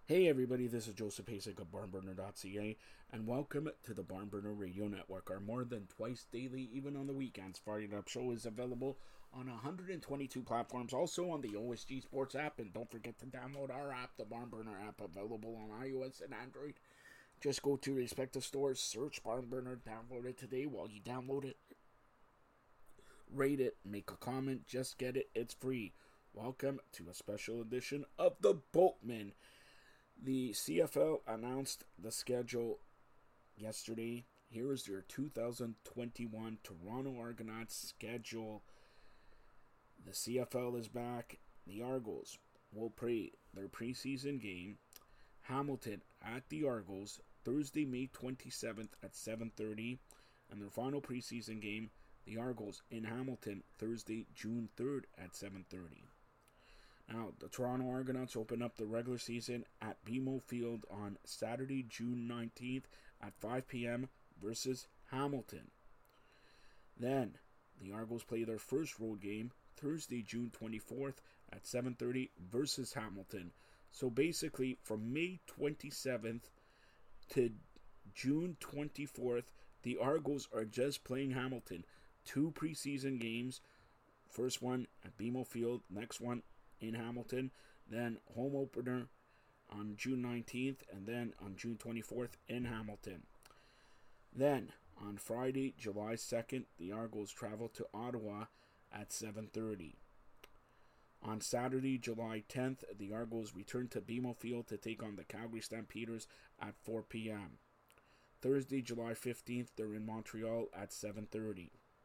Hey everybody, this is Joseph Pasek of barnburner.ca, and welcome to the Barnburner Radio Network. Our more than twice daily, even on the weekends, Fired Up show is available on 122 platforms, also on the OSG Sports app, and don't forget to download our app, the Barnburner app, available on iOS and Android. Just go to respective stores, search Barnburner, download it today. While you download it, rate it, make a comment, just get it, it's free. Welcome to a special edition of the Boatman. The CFL announced the schedule yesterday. Here is their 2021 Toronto Argonauts schedule. The CFL is back. The Argos will play their preseason game, Hamilton at the Argos, Thursday, May 27th at 7:30, and their final preseason game, the Argos in Hamilton, Thursday, June 3rd at 7:30. Now, the Toronto Argonauts open up the regular season at BMO Field on Saturday, June 19th at 5 p.m. versus Hamilton. Then, the Argos play their first road game Thursday, June 24th at 7:30 versus Hamilton. So basically, from May 27th to June 24th, the Argos are just playing Hamilton. 2 preseason games. First one at BMO Field, next one in Hamilton, then home opener on June 19th, and then on June 24th in Hamilton. Then, on Friday, July 2nd, the Argos travel to Ottawa at 7:30. On Saturday, July 10th, the Argos return to BMO Field to take on the Calgary Stampeders at 4 p.m. Thursday, July 15th, they're in Montreal at 7:30.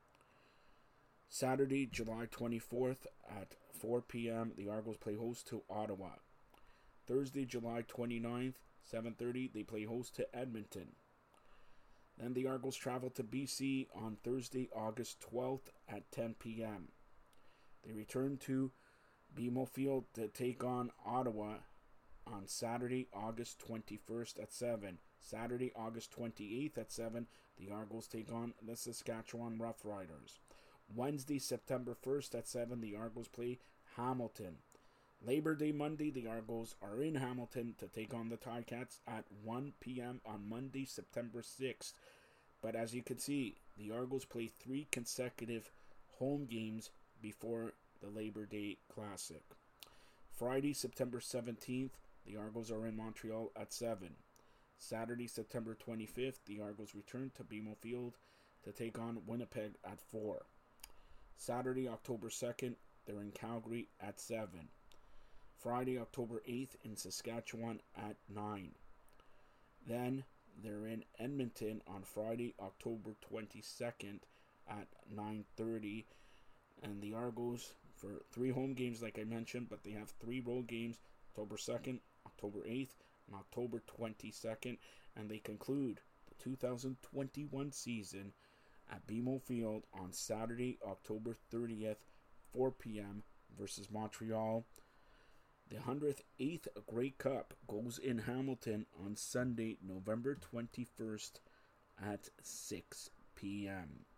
Saturday, July 24th at 4 p.m., the Argos play host to Ottawa. Thursday, July 29th, 7:30, they play host to Edmonton. Then the Argos travel to BC on Thursday, August 12th at 10 p.m. They return to BMO Field to take on Ottawa on Saturday, August 21st at 7. Saturday, August 28th at 7, the Argos take on the Saskatchewan Roughriders. Wednesday, September 1st at 7, the Argos play Hamilton. Labor Day Monday, the Argos are in Hamilton to take on the Ticats at 1 p.m. on Monday, September 6th. But as you can see, the Argos play 3 consecutive home games before the Labor Day Classic. Friday, September 17th, the Argos are in Montreal at 7. Saturday, September 25th, the Argos return to BMO Field to take on Winnipeg at 4. Saturday, October 2nd, they're in Calgary at 7. Friday, October 8th, in Saskatchewan at 9. Then, they're in Edmonton on Friday, October 22nd at 9:30. And the Argos, for 3 home games like I mentioned, but they have 3 road games, October 2nd, October 8th, and October 22nd. And they conclude the 2021 season at BMO Field on Saturday, October 30th, 4 p.m. versus Montreal. The 108th Grey Cup goes in Hamilton on Sunday, November 21st at 6 p.m.